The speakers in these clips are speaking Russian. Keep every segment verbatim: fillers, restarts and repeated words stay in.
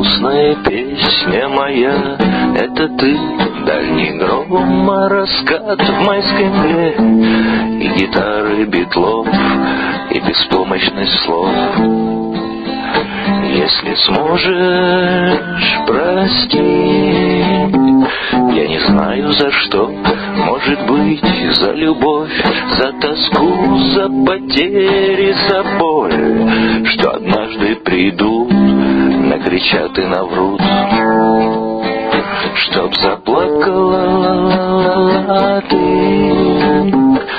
грустная песня моя, это ты. Дальний гром, а раскат в майской мгле, и гитары Битлов, и беспомощность слов. Если сможешь, прости, я не знаю за что. Может быть, за любовь, за тоску, за потери, за боль, что однажды придут, накричат и наврут, чтоб заплакала ты.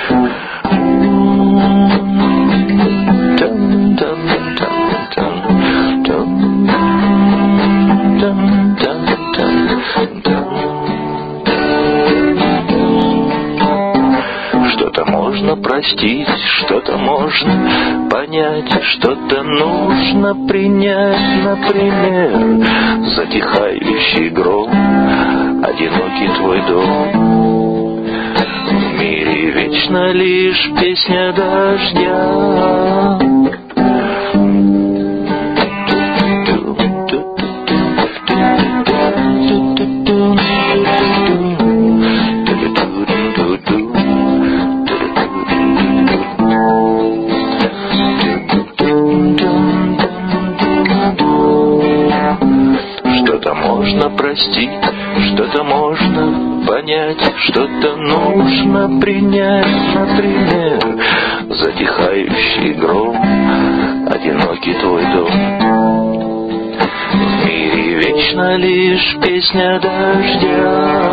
Что-то можно простить, что-то можно понять, что-то нужно принять, например, затихающий гром, одинокий твой дом. В мире вечно лишь песня дождя. Что-то можно простить, что-то можно понять, что-то нужно принять, например, затихающий гром, одинокий твой дом. В мире вечно лишь песня дождя.